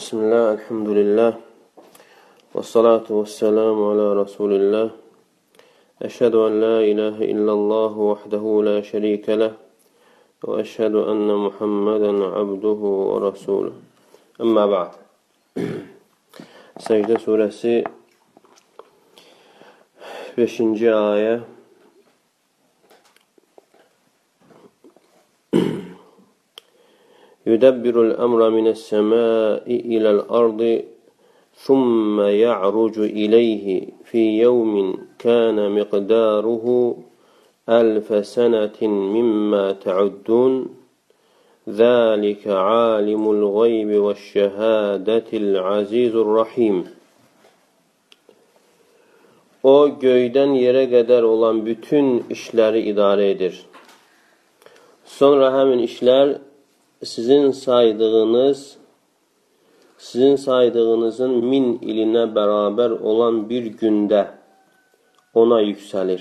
Bismillah, elhamdülillah, və salatu və selamu ala Rasulillah. Əşhədu ən la ilahe illallah vəhdəhu la şərikə ləh və əşhədu ənə Muhammədən abduhu və rasuluh. Əmmə ba'd. Səcdə surəsi 5-ci ayə. يدبر الأمر من السماء إلى الأرض ثم يعرج إليه في يوم كان مقداره 1000 سنة مما تعدون ذلك عالم الغيب والشهادة العزيز الرحيم. O göydən yerə qədər olan bütün işləri idarə edir. Sonra həmin işlər sizin saydığınızın 1000 ilinə bərabər olan bir gündə ona yüksəlir.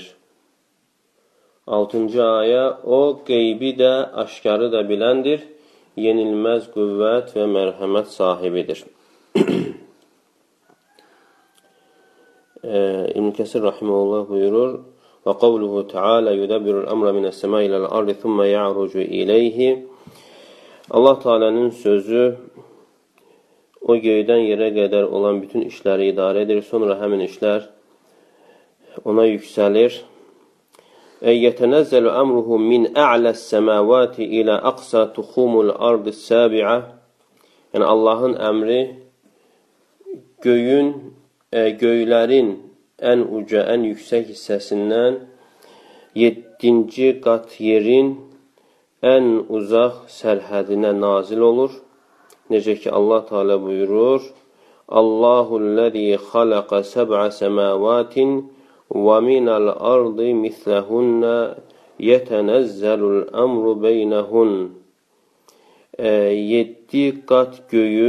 6-cı ayə, o qeybi də, aşkarı da biləndir, yenilməz qüvvət və mərhəmət sahibidir. İbn Kəsir rahimehullah buyurur: "Və qavluhu Teala yudəbbirul əmra minəs-səmai iləl-ardi thumma ya'rucu ileyhi." Allah Teala'nın sözü o göydən yerə qədər olan bütün işləri idarə edir. Sonra həmin işlər ona yüksəlir. Yetənəzzəlu əmruhu min a'ləs-səmavati ilə aqsa tuxumul ardis-səbi'ə. Yəni Allahın əmri göylərin ən uca, ən yüksək hissəsindən 7-ci qat yerin ən uzaq sərhədinə nazil olur. Necə ki Allah Teala buyurur: "Allahu'l-lezî xalaqa seb'a semâvâtin və minəl ardı mislehunna yetenezzalul emru beynehun." 7 qat göyü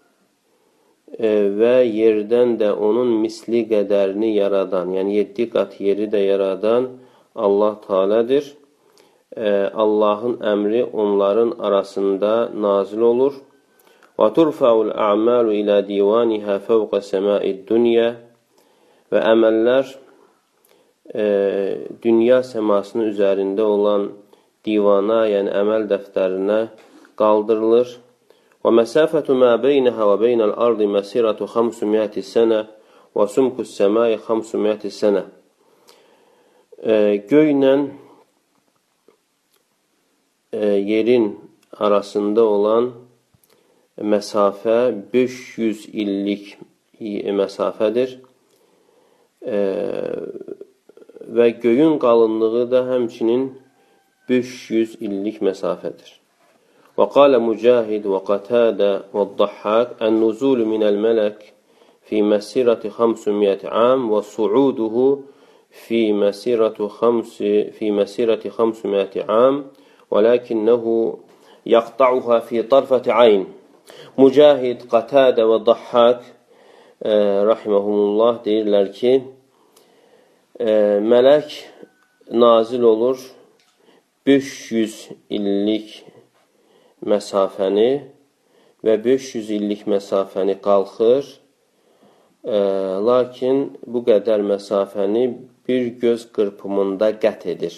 və yerdən də onun misli qədərini yaradan, yəni 7 qat yeri də yaradan Allah Teala'dır. Allahın əmri onların arasında nazil olur. Və turfa'ul a'malu ilə divanihə fəvqə səma'id dünya. Və əməllər dünya səmasının üzərində olan divana, yəni əməl dəftərinə qaldırılır. Və məsafətu mə beynəhə və beynəl ardı məsiratu 500 sənə və sumkus səmai 500 sənə. Göylə yerin arasında olan məsafə 500 illik məsafədir və göyün qalınlığı da həmçinin 500 illik məsafədir. Və qalə Mücahid və Qatadə və Dahhak ən-nuzulu minəl mələk fi məsirəti 500 am və su'uduhu fi məsirəti 500 am وَلَكِنَّهُ يَقْطَعُهَا فِي طَرْفَةِ عَيْنٍ. Mücahid, Qatadə və Dahhak rahimehumullah deyirlər ki, mələk nazil olur 500 illik məsafəni və 500 illik məsafəni qalxır, lakin bu qədər məsafəni bir göz qırpımında qət edir.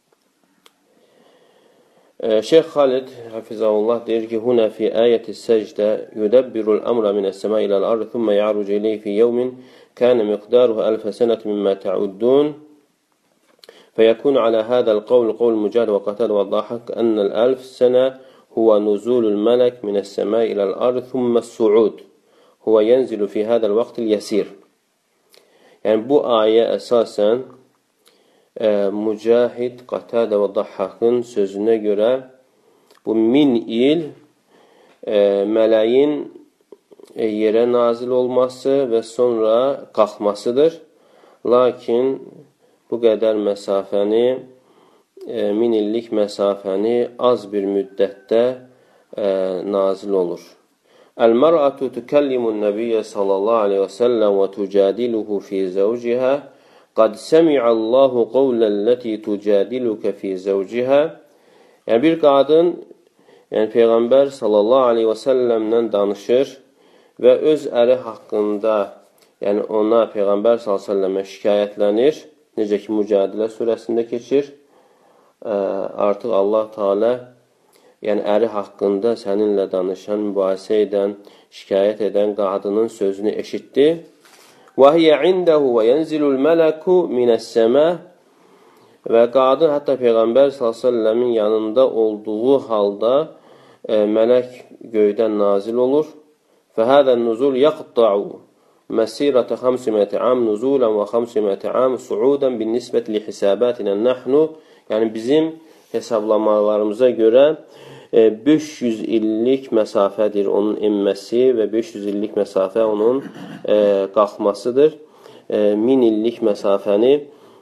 Şeyh Xalid hafizahullah deyir ki, huna fi ayəti səcdə yudəbbirul əmra minəs-səmai iləl-ardı thumma ya'rucu ileyhi fi yevmin kana miqdaruhu 1000 sənətin mimma ta'uddun. Fəyəkun alə hədəl qavl Mücahid və Qatadə və Dahhak ennəl 1000 sənə huvə nuzulul mələk minəs-səmai iləl-ardı thumma s-su'ud huvə yenzilu fi hədəl vaxtil yəsir. Yəni bu ayə əsasən Mücahid, Qatadə və Dahhakın sözünə görə bu 1000 il mələyin yerə nazil olması və sonra qalxmasıdır. Lakin bu qədər məsafəni, 1000 illik məsafəni az bir müddətdə nazil olur. Əl-mər'atu tükəllimun nəbiyyə sallallahu aleyhi və səlləm və tücadiluhu fi zəvcihə قَدْ سَمِعَ اللّٰهُ قَوْلَ الَّتِي تُجَادِلُكَ فِي زَوْجِهَا. Yəni bir qadın, yəni Peyğəmbər sallallahu aleyhi və səlləmlə danışır və öz əri haqqında, yəni ona Peyğəmbər s.ə.və şikayətlənir, necə ki, Mücadilə surəsində keçir. Artıq Allah Teala, yəni əri haqqında səninlə danışan, mübahisə edən, şikayət edən qadının sözünü eşitdi. وَهِيَ عِنْدَهُ وَيَنْزِلُ الْمَلَكُ مِنَ السَّمَاءِ Və qadın hətta Peyğəmbər s.ə.v-in yanında olduğu halda mələk göydən nazil olur. فَهَذَا النُّزُولُ يَقْطَعُ مَسِيرَةَ 500 عَامٍ نُزُولًا و500 عَامٍ صُعُودًا بِالنِّسْبَةِ لِحِسَابَاتِنَا نَحْنُ Yəni bizim hesablamalarımıza görə 500 illik məsafədir onun enməsi və 500 illik məsafə onun qalxmasıdır. 1000 illik məsafəni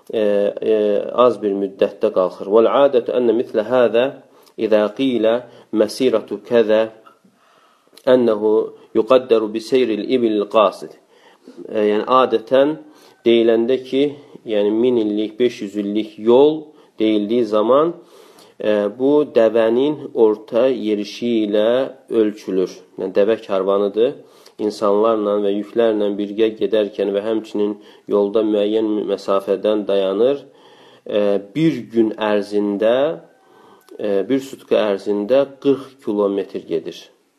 az bir müddətdə qalxır. وَالْعَادَةُ أَنَّ مِثْلَ هَذَا إِذَا قِيلَ مَسِيرَةُ كَذَا أَنَّهُ يُقَدَّرُ بِسَيْرِ الْإِبِلِ الْقَاسِدِ Yəni adətən deyiləndə ki, yəni 1000 illik, 500 illik yol deyildiyi zaman bu dəvənin orta yerişi ilə ölçülür. Yəni dəvə karvanıdır. İnsanlarla və yüklərlə birgə gedərkən və həmçinin yolda müəyyən məsafədən dayanır. Bir gün ərzində, bir sutka ərzində 40 kilometr gedir.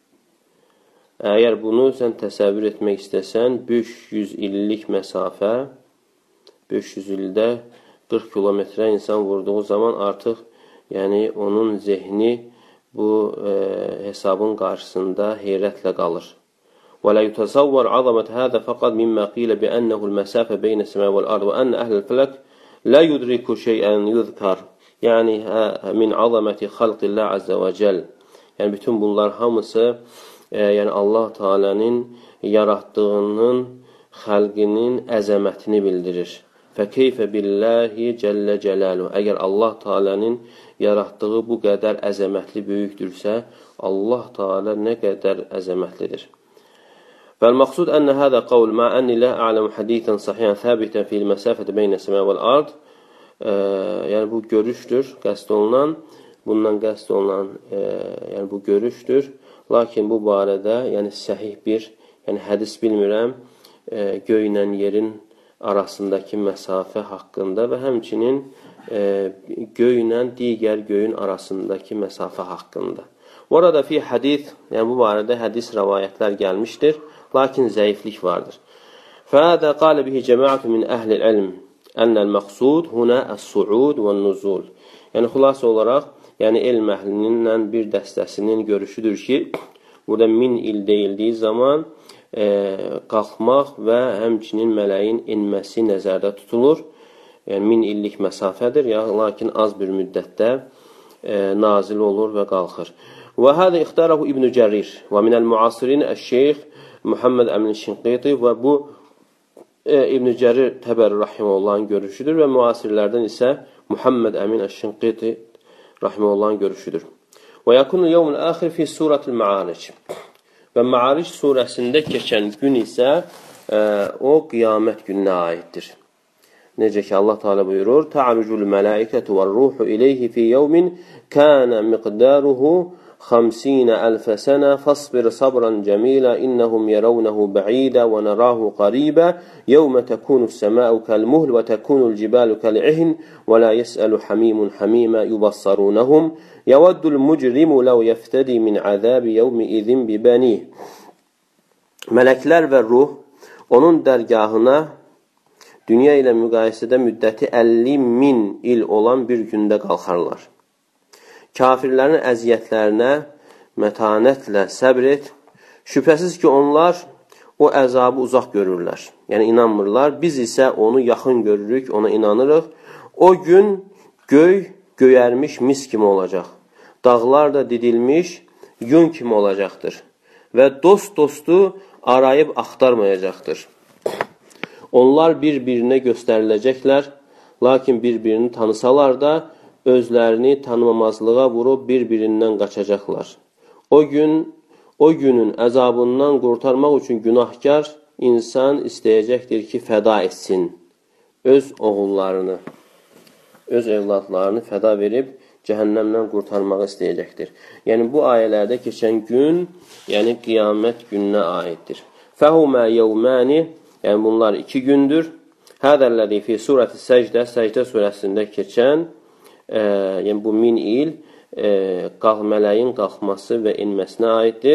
Əgər bunu sən təsəvvür etmək istəsən, 500 illik məsafə, 500 ildə 40 kilometrə insan vurduğu zaman artıq yəni onun zehni bu hesabın qarşısında heyrətlə qalır. وَلَا يُتَصَوَّرْ عَظَمَةَ هَذَا فَقَدْ مِمَّا قِيلَ بِأَنَّهُ الْمَسَافَ بَيْنَ السَّمَاءِ وَالْأَرْضِ وَأَنَّ أَهْلَ الْفَلَكِ لَا يُدْرِكُ شَيْئًا يُذْكَرْ Yəni min azamati xalqillah azza və cəl. Yəni bütün bunlar hamısı yəni Allah Teala'nın yaratdığının xalqinin əzəmətini bildirir. Fəkeyfə billahi cəllə cəlaluhu. Əgər Allah Teala'nın yaratdığı bu qədər əzəmətli böyükdürsə, Allah Teala nə qədər əzəmətlidir. Fəl-məqsud ənə hədə qavl mə ənni lə a'ləmu hədithən sahiyən thəbitən fil məsafəti beynə səmə vəl-ard. Yəni bu görüşdür, qəsd olunan, bundan qəsd olunan yəni bu görüşdür. Lakin bu barədə yəni səhih bir yəni hədis bilmirəm göylə yerin arasındakı məsafə haqqında və həmçinin göylə digər göyün arasındakı məsafə haqqında. Orada fi hadis, yəni bu barədə hədis rəvayətlər gəlmişdir, lakin zəiflik vardır. Fədə qalə bihi cəmaətü min əhlil ilm ənəl məqsud huna əs-suud və nuzul. Yəni xülasə olaraq, yəni elm əhlinin bir dəstəsinin görüşüdür ki, burada 1000 il deyildiyi zaman qalxmaq və həmçinin mələyin enməsi nəzərdə tutulur. Yəni 1000 illik məsafədir, lakin az bir müddətdə nazil olur və qalxır. Və hədə ixtarahu İbn Cərir və minəl müasirin əş-şeyx Muhammed Əmin Şinqiti və bu İbn Cərir Təbəri Rahiməullahın görüşüdür və müasirlərdən isə Muhammed Əmin Şinqiti Rahiməullahın görüşüdür. Və yakunu yevmul axir fi suratul Ma'aric. Və Ma'aric surəsində keçən gün isə o qiyamət gününə aiddir. Necə ki Allah Teala buyurur: "Ta'rucul mələikətu var-ruhu ileyhi fi yevmin kana miqdaruhu 50,000 sənə fasbir sabran cəmilə innəhum yərəvnəhu bə'idə və nərəhu qaribə yevmə təkunus-səməu kəl-muhl və təkunul-cibalu kəl-ihn və la yəsəlu hamimun hamimə yubassarunəhum yəvəddul mücrimu ləv yəftədi min əzəbi yevmi izin bibənih." Mələklər və ruh onun dərgahına dünya ilə müqayisədə müddəti 50.000 il olan bir gündə qalxarlar. Kafirlərin əziyyətlərinə mətanətlə səbr et. Şübhəsiz ki, onlar o əzabı uzaq görürlər. Yəni, inanmırlar. Biz isə onu yaxın görürük, ona inanırıq. O gün göy göyərmiş mis kimi olacaq. Dağlar da didilmiş yun kimi olacaqdır. Və dostu arayıb axtarmayacaqdır. Onlar bir-birinə göstəriləcəklər, lakin bir-birini tanısalar da, özlərini tanımamazlığa vurub bir-birindən qaçacaqlar. O günün əzabından qurtarmaq üçün günahkar insan istəyəcəkdir ki, fəda etsin. Öz oğullarını, öz evladlarını fəda verib cəhənnəmdən qurtarmağı istəyəcəkdir. Yəni, bu ayələrdə keçən gün, yəni qiyamət gününə aiddir. Fəhumə yevməni, yəni bunlar 2 gündür. Hədəlləzi fi surəti səcdə, səcdə surəsində keçən, yəni bu 1000 il, mələyin qalxması və inməsinə aiddir.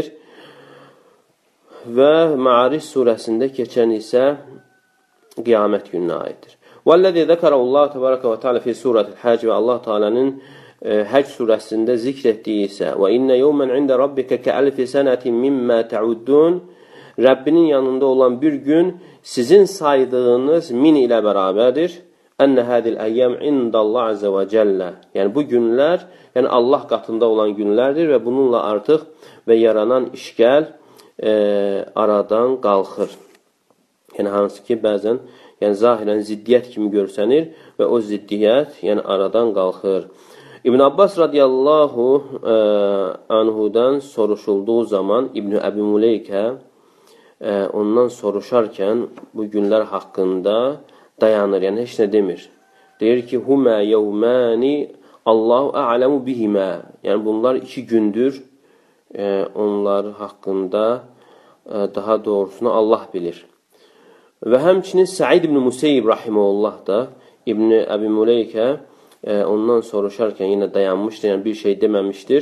Və Ma'aric surəsində keçən isə qiyamət gününə aiddir. وَالَّذِي ذَكَرَهُ اللّٰهُ تَبَارَكَ وَتَعَالَى فِي سُورَةِ الْحَجِّ və Allah Teala'nın Həc surəsində zikr etdiyi isə وَإِنَّ يَوْمًا عِنْدَ رَبِّكَ كَأَلْفِ سَنَةٍ مِمَّا تَعُدُّونَ Rəbbinin yanında olan bir gün sizin saydığınız 1000 ilə bərabərdir. Ənə hədil əyyəm indəllah əzə və cəllə. Yəni bu günlər, yəni Allah qatında olan günlərdir və bununla artıq və yaranan işgəl aradan qalxır. Yəni hansı ki, bəzən zahirən ziddiyyət kimi görsənir və o ziddiyyət aradan qalxır. İbn Abbas radiyallahu anhudan soruşulduğu zaman İbn-i Əbi Muleykə ondan soruşarkən bu günlər haqqında dayanır, yəni heç nə demir. Deyir ki, humə yevməni Allahu a'lamu bihimə. Yəni bunlar 2 gündür, onlar haqqında daha doğrusunu Allah bilir. Və həmçinin Səid ibn Museyyib rahimehullah da İbn-i Əbi Muleykə ondan soruşarkən yenə dayanmışdır, yəni bir şey deməmişdir.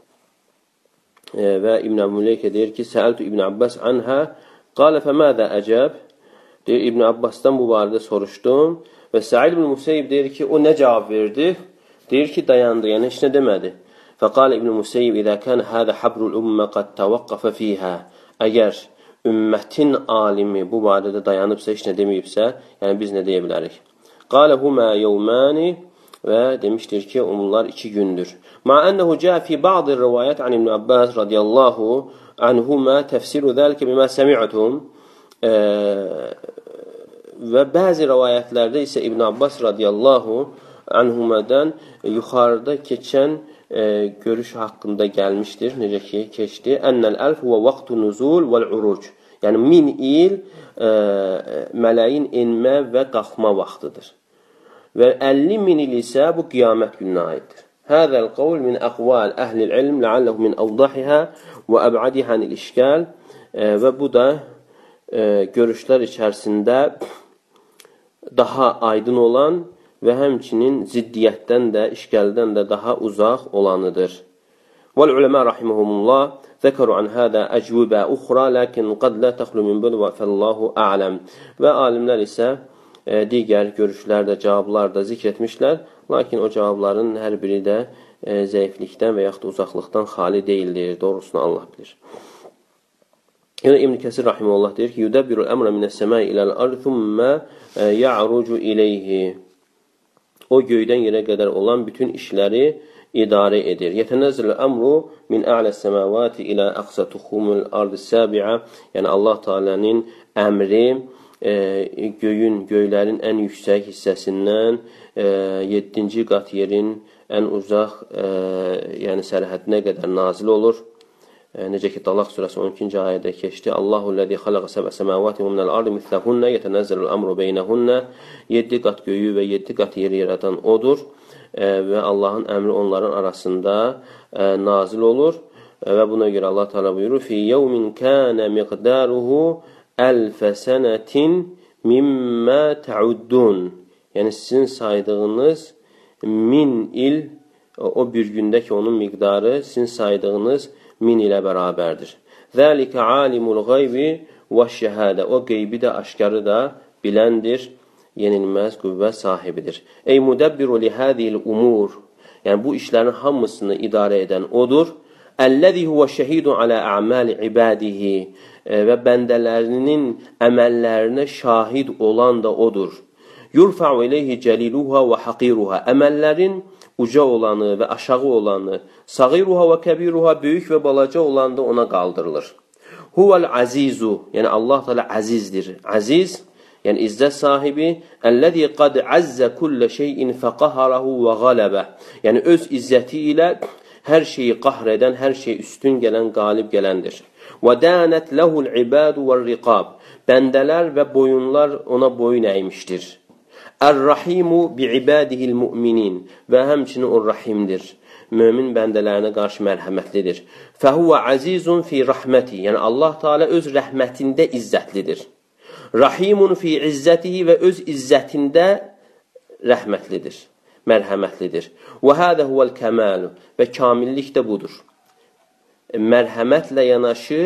Və İbn-i Əbi Muleykə deyir ki, Səəltu İbn Abbas anhə, qalə fəmədə əcəb. Deyir, İbn Abbasdan bu barədə soruşdum və Səid ibn Museyyib deyir ki, o nə cavab verdi? Deyir ki, dayandı, yəni heç nə demədi. Fəqalə İbn Museyyib, İzə kənə hədə habrul ümmə qad təvəqqəfə fiyhə. Əgər ümmətin alimi bu barədə dayanıbsa, heç nə deməyibsə, yəni biz nə deyə bilərik? Qalə humə yevməni və demişdir ki, onlar 2 gündür. Ma ənəhu cəə fi ba'di rivayət an İbn Abbas radiyallahu anhumə təfsiru zəlikə bimə səmi'tum. Və bəzi rivayətlərdə isə İbn Abbas radiyallahu anhumədən yuxarıda keçən görüş haqqında gəlmişdir. Necə ki, keçdi. Ennəl əlf və vaxtu nuzul vəl-uruc. Yəni 1000 il mələyin enmə və qalxma vaxtıdır. Və 50.000 il isə bu qiyamət gününə aiddir. Həzəl qavl min əqval əhlil ilm ləalləhu min əvdahihə və əb'adihə anil-işgal. Və bu da görüşlər içərisində daha aydın olan və həmçinin ziddiyyətdən də, işgəldən də daha uzaq olanıdır. Vəl-uləmə rahiməhumullah zəkəru an hədə əcvübə uxra, ləkin qad lə təxlu min bəl və fəllahu a'ləm. Və alimlər isə digər görüşlərdə, cavablarda zikr etmişlər, lakin o cavabların hər biri də zəiflikdən və yaxud uzaqlıqdan xali deyildir. Doğrusunu Allah bilir. Yəni İbn Kəsir rahimehullah deyir ki, yudabbirul əmra minəs-səmai iləl-ard thumma ya'rucu ileyhi. O göydən yerə qədər olan bütün işləri idarə edir. Yetənəzzəl əmru min a'ləs-səmavati ilə aqsa tuxumul ard-səbi'a. Yəni Allah Taala'nın əmri göylərin ən yüksək hissəsindən 7-ci qat yerin ən uzaq yəni sərhədinə qədər nazil olur. Necə ki, Talaq surəsi 12-ci ayədə keçdi. Allahu-ləzi xaləqə səbə səməvati və minəl-ardı misləhunnə yetənəzzəlul əmru beynəhunnə. 7 qat göyü və 7 qat yeri yaradan odur və Allahın əmri onların arasında nazil olur. Və buna görə Allah Teala buyurur: "Fi yevmin kana miqdaruhu elfe senetin mimma ta'uddun." Yəni sizin saydığınız 1000 il o bir gündə ki onun miqdarı sizin saydığınız 1000 ilə bərabərdir. Zəlikə alimul qaybi və şəhadə. O qeybi də, aşkarı da biləndir, yenilməz qüvvə sahibidir. Ey müdəbbiru li hədiyil umur. Yəni bu işlərin hamısını idarə edən odur. Əlləzi huvə şəhidun alə a'məli ibadihi. Və bəndələrinin əməllərinə şahid olan da odur. Yurfa'u ileyhi cəliluha və haqiruha. Əməllərin uca olanı və aşağı olanı, sagiruha və kəbiruha, böyük və balaca olanı da ona qaldırılır. Huvəl azizu, yəni Allah Teala əzizdir. Aziz, yəni izzət sahibi, əlləzi qad əzzə kullə şeyin fəqaharahu və qaləbə. Yəni öz izzəti ilə hər şeyi qahr edən, hər şey üstün gələn, qalib gələndir. Və dənət ləhul ibadu və riqab. Bəndələr və boyunlar ona boyun əymişdir. Ər-Rahimu bi'ibadihil mu'minin və həmçinin o rahimdir. Mömin bəndələrinə qarşı mərhəmətlidir. Fəhuvə azizun fi rahməti. Yəni Allah Teala öz rəhmətində izzətlidir. Rahimun fi izzətihi və öz izzətində rəhmətlidir, mərhəmətlidir. Və hədə huvəl kəmalu. Və kamillik də budur. Mərhəmətlə yanaşı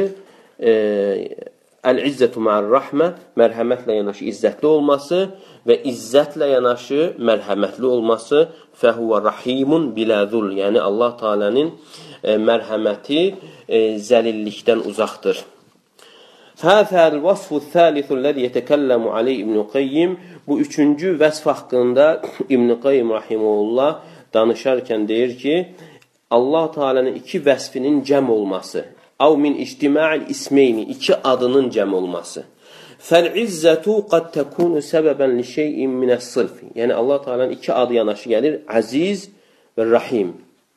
əl-izzətu ma'ar-rahmə, mərhəmətlə yanaşı izzətli olması və izzətlə yanaşı mərhəmətli olması. Fəhuvə rahimun biləzul. Yəni Allah Teala'nın mərhəməti zəlillikdən uzaqdır. Həzəl vasfü-thəlithü-ləzi yetəkəlləmu aleyh İbn-i Qayyim. Bu üçüncü vəsf haqqında İbn-i Qayyim rahimehullah danışarkən deyir ki, Allah Teala'nın iki vəsfinin cəm olması, av min ictima'il ismeyni, iki adının cəm olması. Fəl-izzətu qad təkunu səbəbən li şeyin minəs-sılf. Yəni Allah Teala'nın iki adı yanaşı gəlir, Əziz və Rahim.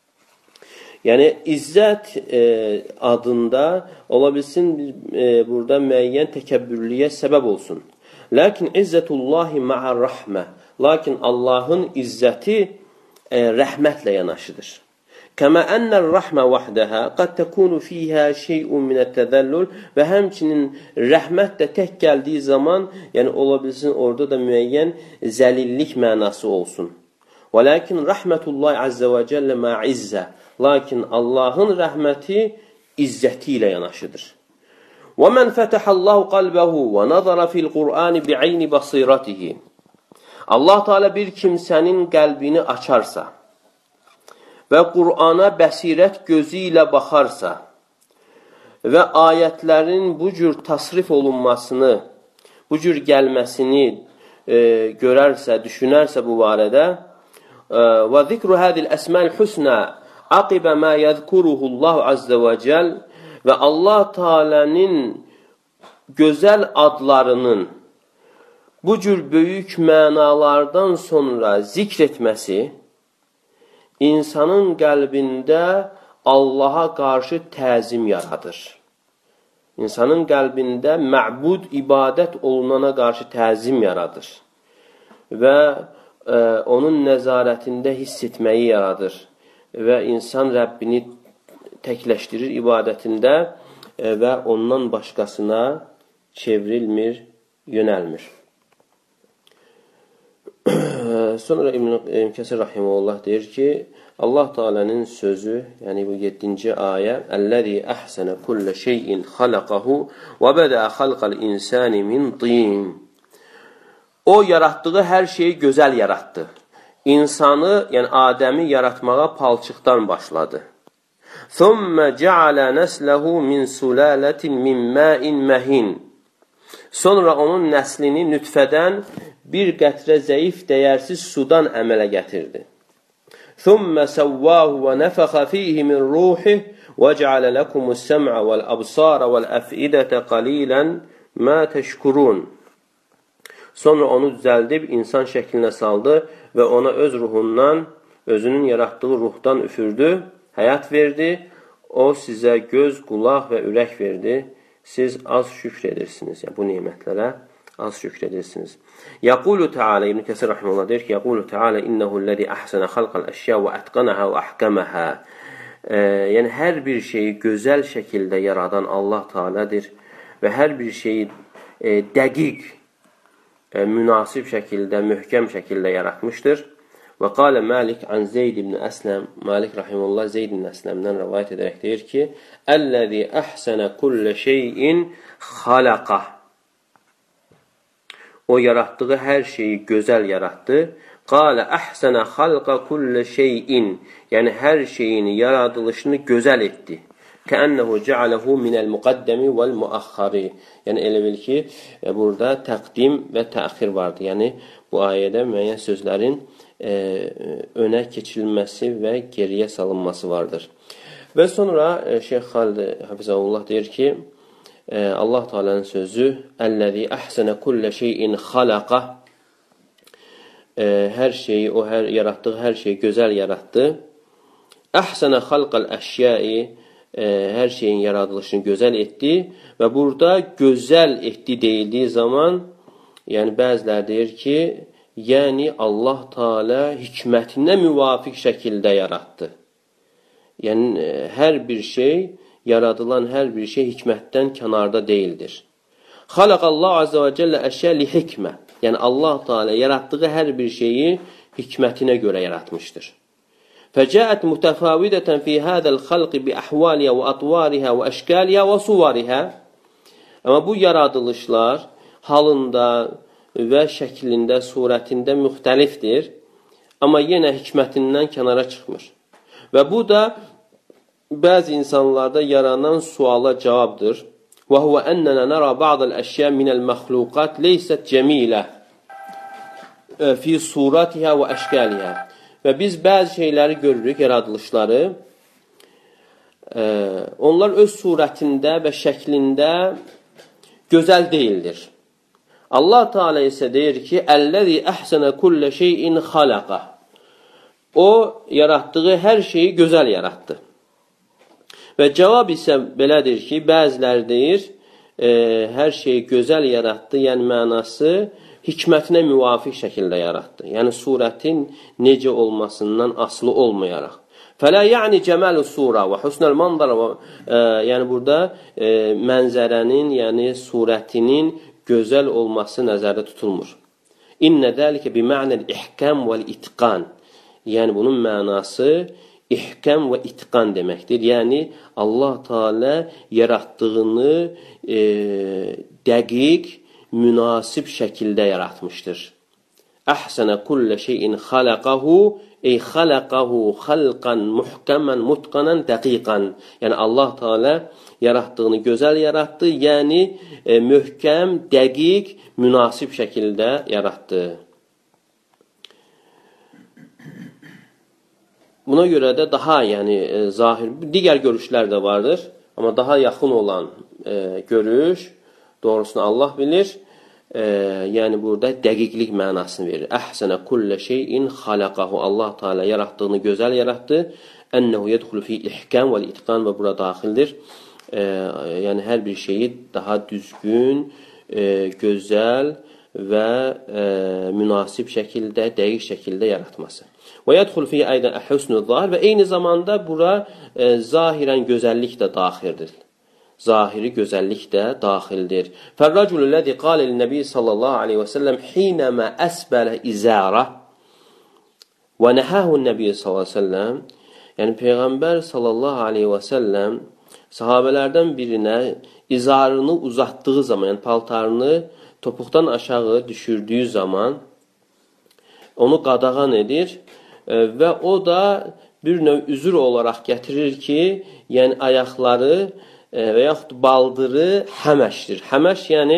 Yəni izzət adında ola bilsin burada müəyyən təkəbbürlüyə səbəb olsun. Lakin izzətullahi ma'ar-rahmə. Lakin Allahın izzəti rəhmətlə yanaşıdır. Kəmə ennər-rahmə vahdəhə qad təkunu fiyhə şeyun minət-təzəllül. Və həmçinin rəhmət də tək gəldiyi zaman, yəni ola bilsin orada da müəyyən zəlillik mənası olsun. Və lakin rəhmətullahi əzzə və cəllə ma'izzə. Lakin Allahın rəhməti izzəti ilə yanaşıdır. وَمَنْ فَتَحَ اللّٰهُ قَلْبَهُ وَنَظَرَ فِي الْقُرْآنِ بِعَيْنِ بَصِيرَتِهِ. Allah Teala bir kimsənin qəlbini açarsa və Qur'ana bəsirət gözü ilə baxarsa və ayətlərin bu cür tasrif olunmasını, bu cür gəlməsini görərsə, düşünərsə bu barədə və zikru hədil əsməl husnə aqibə mə yəzkuruhullahu azze və cəl və Allah Teala'nın gözəl adlarının bu cür böyük mənalardan sonra zikr etməsi insanın qəlbində Allaha qarşı təzim yaradır. İnsanın qəlbində məbud ibadət olunana qarşı təzim yaradır və onun nəzarətində hiss etməyi yaradır və insan Rəbbini təkləşdirir ibadətində və ondan başqasına çevrilmir, yönəlmir. Sonra İbn Kəsir rahimehullah deyir ki, Allah Teala'nın sözü, yəni bu 7-ci ayə, "Əlləzi əhsənə kullə şeyin xalaqahu və bədə xalqal insani min tin." O yaratdığı hər şeyi gözəl yaratdı. İnsanı, yəni Adəmi yaratmağa palçıqdan başladı. ثُمَّ جَعَلَ نَسْلَهُ مِنْ سُلَالَةٍ مِنْ مَاءٍ مَهِينٍ. Sonra onun nəslini nütfədən bir qətrə zəif, dəyərsiz sudan əmələ gətirdi. ثُمَّ سَوَّاهُ وَنَفَخَ فِيهِ مِنْ رُوحِهِ وَجَعَلَ لَكُمُ السَّمْعَ وَالْأَبْصَارَ وَالْأَفْئِدَةَ قَلِيلًا مَا تَشْكُرُونَ. Sonra onu düzəldib insan şəklinə saldı və ona öz ruhundan, özünün yaratdığı ruhdan üfürdü, həyat verdi. O sizə göz, qulaq və ürək verdi. Siz az şükr edirsiniz. Yəni, bu nemətlərə az şükr edirsiniz. Yaqulu Teala, İbn Kəsir rahimehullah deyir ki, Yaqulu Teala innehu'l-lezî ahsana xalqal əşya və atqanaha və ahkamaha. Yəni, hər bir şeyi gözəl şəkildə yaradan Allah Teala'dır və hər bir şeyi dəqiq, münasib şəkildə, möhkəm şəkildə yaratmışdır. Və qalə Malik an Zeyd ibn Əsləm, Malik rahimehullah Zeyd ibn Əsləmdən rəvayət edərək deyir ki, "Əlləzi əhsənə kullə şeyin xalaqah." O yaratdığı hər şeyi gözəl yaratdı. Qalə əhsənə xalqa kullə şeyin. Yəni hər şeyin yaradılışını gözəl etdi. Kəənəhu cəaləhu minəl müqəddəmi vəl müəxxari. Yəni elə bil ki, burada təqdim və təxir vardır. Yəni bu ayədə müəyyən sözlərin önə keçirilməsi və geriyə salınması vardır. Və sonra Şeyx Xalid Hafizahullah deyir ki, Allah Teala'nın sözü "Əlləzi əhsənə kullə şeyin xalaqa." Hər şeyi, o yaratdığı hər şeyi gözəl yaratdı. Əhsənə xalqal əşyai, hər şeyin yaradılışını gözəl etdi və burada gözəl etdi deyildiyi zaman, yəni bəzilər deyir ki, yəni Allah Teala hikmətinə müvafiq şəkildə yaratdı. Yəni hər bir şey, yaradılan hər bir şey hikmətdən kənarda deyildir. Xalaqallahu azza və cəllə əşya li hikmə. Yəni Allah Teala yaratdığı hər bir şeyi hikmətinə görə yaratmışdır. Fəcəət mütəfavidətən fi hədəl xalqi bi əhvaliyə və atvarihə və əşkaliyə və suvarihə. Amma bu yaradılışlar halında və şəklində, surətində müxtəlifdir. Amma yenə hikmətindən kənara çıxmır. Və bu da bəzi insanlarda yaranan suala cavabdır. Və huvə ennənə nərə ba'dəl əşyə minəl məxluqat leysət cəmilə fi suratihə və əşkəlihə. Və biz bəzi şeyləri görürük, yaradılışları. Onlar öz surətində və şəklində gözəl deyildir. Allah Teala isə deyir ki, Əlləzi əhsənə kullə şeyin xalaqa. O, yaratdığı hər şeyi gözəl yaratdı. Və cavab isə belədir ki, bəziləri deyir, hər şeyi gözəl yaratdı, yəni mənası hikmətinə müvafiq şəkildə yaratdı. Yəni surətin necə olmasından asılı olmayaraq. Fələ yəni cəməl-ü sura və husnəl mandara yəni burada mənzərənin, yəni surətinin gözəl olması nəzərdə tutulmur. İnnə dəlikə bima'nəl ihkam vəl-itqan. Yəni bunun mənası ihkam və itqan deməkdir. Yəni Allah Teala yaratdığını dəqiq, münasib şəkildə yaratmışdır. Əhsənə kullə şeyin xalaqahu ey xalaqahu xalqan muhkəmən mutqanan dəqiqan. Yəni Allah Teala yaratdığını gözəl yaratdı, yəni möhkəm, dəqiq, münasib şəkildə yaratdı. Buna görə də daha zahir, digər görüşlər də vardır. Amma daha yaxın olan görüş, doğrusunu Allah bilir. Yəni burada dəqiqlik mənasını verir. Əhsənə kullə şeyin xalaqahu. Allah Teala yaratdığını gözəl yaratdı. Ənəhu yədxulu fi ihkam və itqan və bura daxildir. Yəni hər bir şeyi daha düzgün, gözəl və münasib şəkildə, dəqiq şəkildə yaratması. Və yədxul fi aydan husnul zahir və eyni zamanda bura zahirən gözəllik də daxildir. Zahiri gözəllik də daxildir. Fərraculu ləzi qalə lin-nəbi sallallahu aleyhi və səlləm hinəmə əsbələ izara və nəhəhu n-nəbi sallallahu aleyhi və səlləm. Yəni Peyğəmbər sallallahu aleyhi və səlləm sahabələrdən birinə izarını uzatdığı zaman, yəni paltarını topuqdan aşağı düşürdüyü zaman onu qadağan edir və o da bir növ üzür olaraq gətirir ki, yəni ayaqları və yaxud baldırı həməşdir. Həməş yəni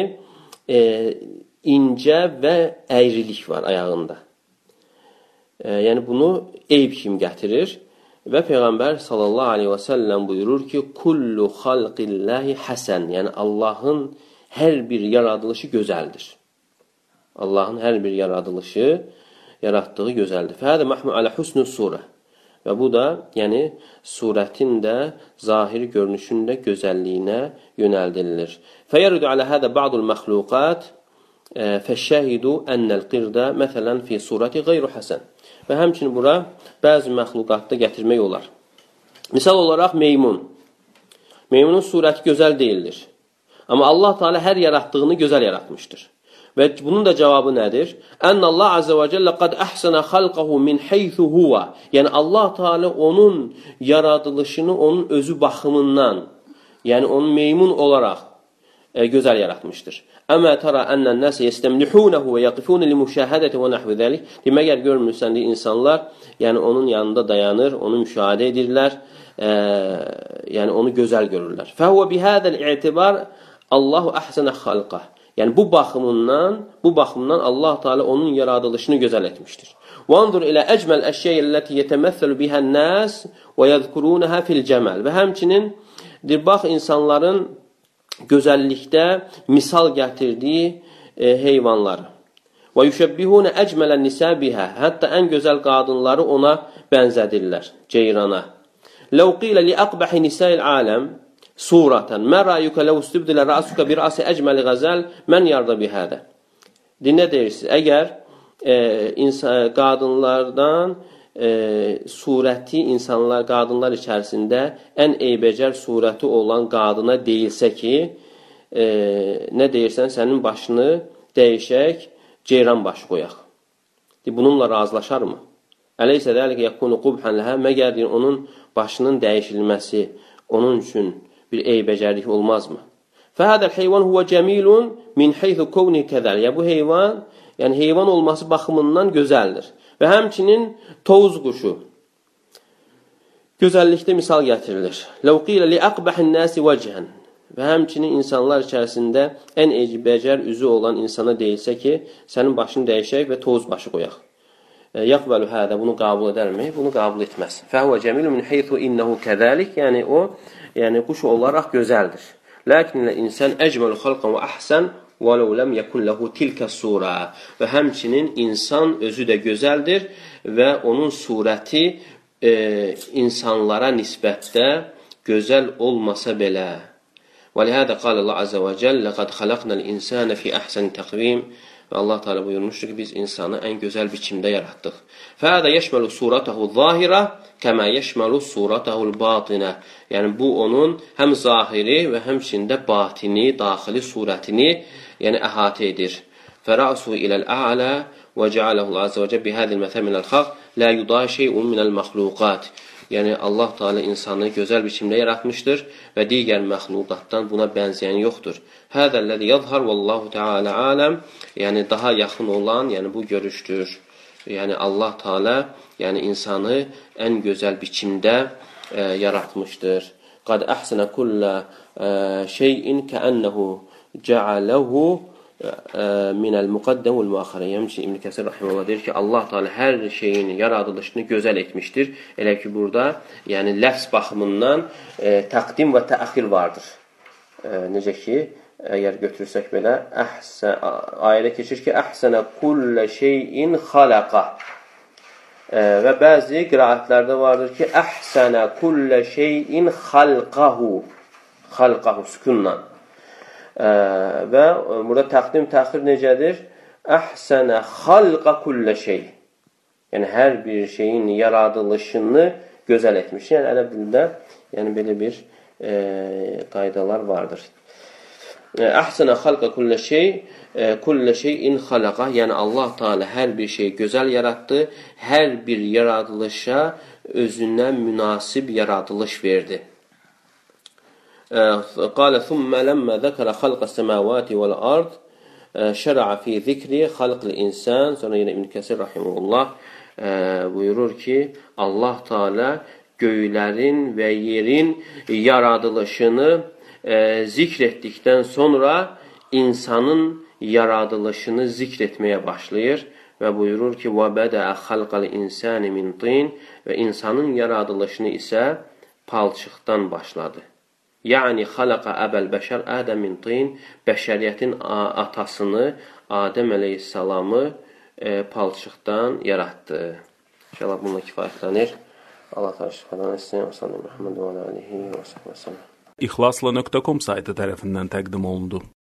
incə və əyrilik var ayağında. Yəni bunu eyb kimi gətirir və Peyğəmbər sallallahu aleyhi və səlləm buyurur ki, kullu xalqillahi həsən, yəni Allahın hər bir yaradılışı gözəldir. Allahın hər bir yaradılışı, yaratdığı gözəldir. Fəhədə məhmü alə husnü surə. Və bu da, yəni, surətin də, zahiri görünüşün də gözəlliyinə yönəldirilir. Fəyəridu alə hədə ba'dul məxluqat fəşşəhidu ənəl qirdə məsələn fi surəti qeyru həsən. Və həmçinin bura bəzi məxluqatda gətirmək olar. Misal olaraq meymun. Meymunun surəti gözəl deyildir. Amma Allah Teala hər yaratdığını gözəl yaratmışdır. Və bunun da cavabı nədir? Ənəllah azə və cəllə qad əhsənə xalqahu min heythu huvə. Yəni Allah Teala onun yaradılışını onun özü baxımından, yəni onun meymun olaraq gözəl yaratmışdır. Əmə tərə ənən nəsə yestəmlihunəhu və yaqifunu li müşahədəti və nəhvi zəlik. Deməgər görmürsən ki, insanlar yəni onun yanında dayanır, onu müşahidə edirlər, yəni onu gözəl görürlər. Fəhvə bihədəl i'tibar Allahu əhsənə xalqah. Yəni bu baxımdan Allah Teala onun yaradılışını gözəl etmişdir. Vanzur ilə əcməl əşyəyəlləti yetəməssəlu bihən-nas və yəzkurunəha fil-cəmal. Və həmçinin bax insanların gözəllikdə misal gətirdiyi heyvanları. Və yüşəbbihunə əcmələn nisə bihə. Hətta ən gözəl qadınları ona bənzədirlər, ceyrana. Ləv qilə li əqbəhi nisəil aləm suratan. Mə rəyükə ləv üstübdilə rəasükə bir əsi əcməli qəzəl mən yarda bihədə. Dinlə deyirsiniz, əgər qadınlardan surəti qadınlar içərisində ən eybəcər surəti olan qadına deyilsə ki, nə deyirsən, sənin başını dəyişək, ceyran başı qoyaq. Bununla razılaşarmı? Əleysə dəlik yəkunu qubhan ləhə, məgər onun başının dəyişilməsi onun üçün bir eybəcərlik olmazmı? Fəhədəl heyvan huvə cəmilun min heythu kovni kədəl. Bu heyvan, yəni heyvan olması baxımından gözəldir. Və həmçinin tovuz quşu gözəllikdə misal gətirilir. Ləv qilə li əqbəhin nəsi vəcəhən. Və həmçinin insanlar içərisində ən eybəcər üzü olan insana deyilsə ki, sənin başını dəyişək və tovuz başı qoyaq. Yəqbəlu hədə, bunu qəbul edərmi? Bunu qəbul etməz. Fəhvə cəmilu min heythu innehu kəzəlik, yəni o, yəni quş olaraq gözəldir. Lakin insan əcməlu xalqan və əhsən və ləv ləm yəkun ləhu tilkə surə. Və həmçinin insan özü də gözəldir və onun surəti insanlara nisbətdə gözəl olmasa belə. وَلِهَذَا قَالَ اللّٰهُ عَزَّ وَجَلَّ لَقَدْ خَلَقْنَا الْاِنْسَانَ فِي أَحْسَنِ تَقْوِيمٍ Və Allah Teala buyurmuşdur ki, biz insanı ən gözəl biçimdə yaratdıq. فَهَذَا يَشْمَلُ صُورَتَهُ الظَّاهِرَةِ كَمَا يَشْمَلُ صُورَتَهُ الْبَاطِنَةِ Yəni bu onun həm zahiri və həmçində batini, daxili surətini yəni əhatə edir. فَرَأْسُهُ إِلَى الْأَعْلَى وَجَعَلَهُ اللّٰهُ عَزَّ وَجَلَّ بِهَذِهِ الْمَثَلِ مِنَ الْخَلْقِ لَا يُضَاهِ شَيْءٌ مِنَ الْمَخْلُوقَاتِ Yəni Allah Teala insanı gözəl biçimdə yaratmışdır və digər məxluqatdan buna bənzəyən yoxdur. Həzəlləzi yəzhar vallahu Teala aləm, yəni daha yaxın olan, yəni bu görüşdür. Yəni Allah Teala yəni insanı ən gözəl biçimdə yaratmışdır. Qad əhsənə kullə şeyin kəənnəhu cəaləhu minəl müqəddəm və müəxirə. Yəni ki, İbn Kəsir rahimehullah deyir ki, Allah Teala hər şeyin yaradılışını gözəl etmişdir. Elə ki, burada yəni ləfz baxımından təqdim və təəxir vardır. Necə ki, əgər götürsək belə, ayədə keçir ki, əhsənə kullə şeyin xalaqa. Və bəzi qiraətlərdə vardır ki, əhsənə kullə şeyin xalqahu. Xalqahu, sükunla. Və burada təqdim, təxir necədir? Əhsənə xalqa kullə şey. Yəni, hər bir şeyin yaradılışını gözəl etmiş. Yəni, ərəb dilində yəni, belə bir qaydalar vardır. Əhsənə xalqa kullə şeyin xalaqa. Yəni, Allah Teala hər bir şeyi gözəl yaratdı. Hər bir yaradılışa özünə münasib yaradılış verdi. قال ثم لما ذكر خلق السماوات والأرض شرع في ذكر خلق الإنسان. Sonra yine İbn Kəsir rahimehullah buyurur ki, Allah Teala göylərin və yerin yaradılışını zikr etdikdən sonra insanın yaradılışını zikr etməyə başlayır və buyurur ki, وَبَدَأَ خَلْقَ الْاِنْسَانِ مِنْ طِينَ və insanın yaradılışını isə palçıqdan başladı. Yəni, xalaqa əbəl bəşər Ədəm min tin, bəşəriyyətin atasını, Adəm əleyhissalamı palçıqdan yaratdı. İnşallah bununla kifayətlənir. Allah təşəkkür etsin. İxlasla.com saytı tərəfindən təqdim olundu.